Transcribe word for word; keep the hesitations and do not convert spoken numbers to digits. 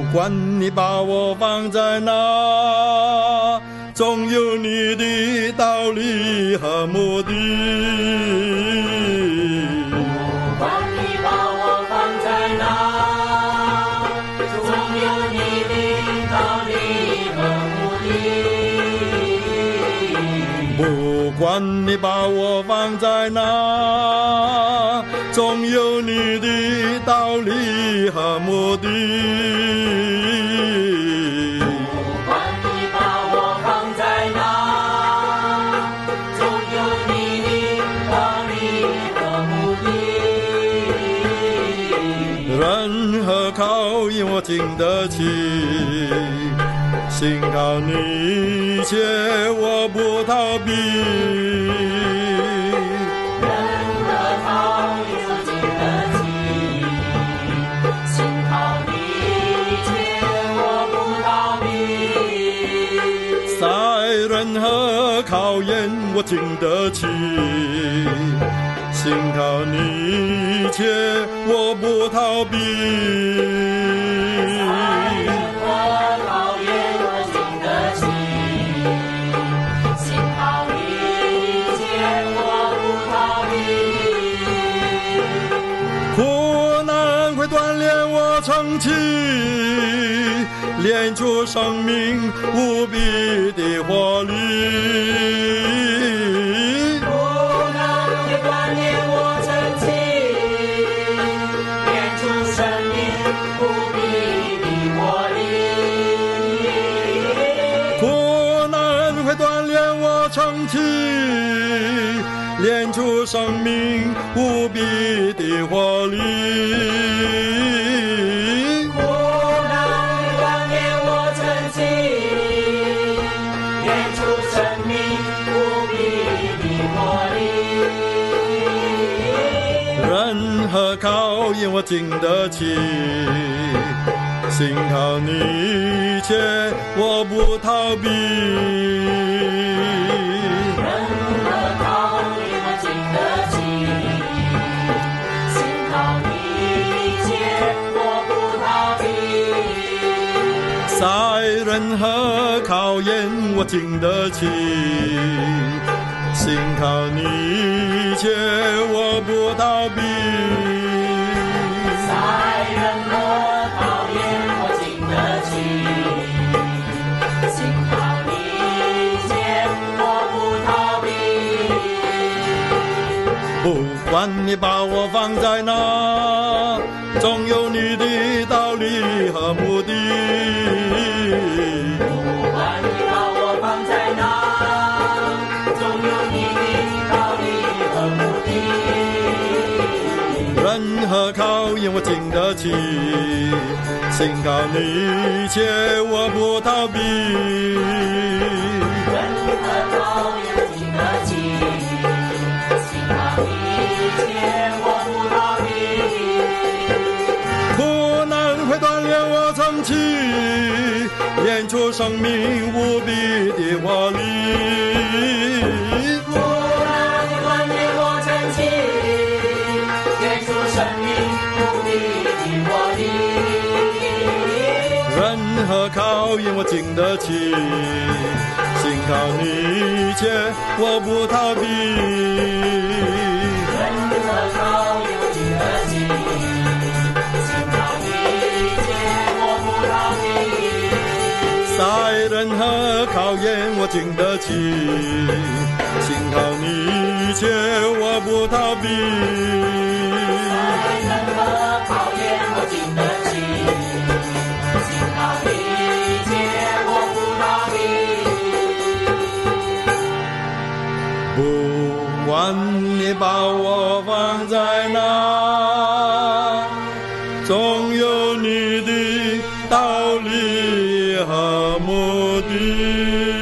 管你把我放在哪，总有你的道理和目的。 不管你把我放在哪，总有你的道理和目的。 不管你把我放在哪，总有你的道理和目的。 不管你把我放在哪，总有你的道理和目的。 任何考验我经得起，信靠你一切我不逃避。 任何考验我经得起，信靠你一切我不逃避。 在任何考验我经得起，信靠你一切我不逃避。苦难会锻炼我成器，练出生命无比的活力。 苦难会锻炼我成器，练出生命无比的活力。 苦难会锻炼我成器，练出生命无比的活力。 苦难会锻炼我成器，练出生命无比的活力。 任何考验我经得起，信靠你一切我不逃避。在任何考验我经得起，信靠你一切我不逃避。 在任何考验我经得起，信靠你一切我不逃避。 不管你把我放在哪，总有你的道理和目的。 不管你把我放在哪，总有你的道理和目的。 任何考验我经得起，信靠你一切我不逃避。 任何考验我经得起，信靠你一切我不逃避。 苦难会锻炼我成器，练出生命无比的活力。 苦难会锻炼我成器，练出生命无比的活力。 任何考验我经得起，信靠你一切我不逃避。 任何考验我经得起，信靠你一切我不逃避。 在任何考验我经得起，信靠你一切我不逃避。 在任何考验我经得起，信靠你一切我不逃避。 不管你把我放在哪，总有你的道理和目的。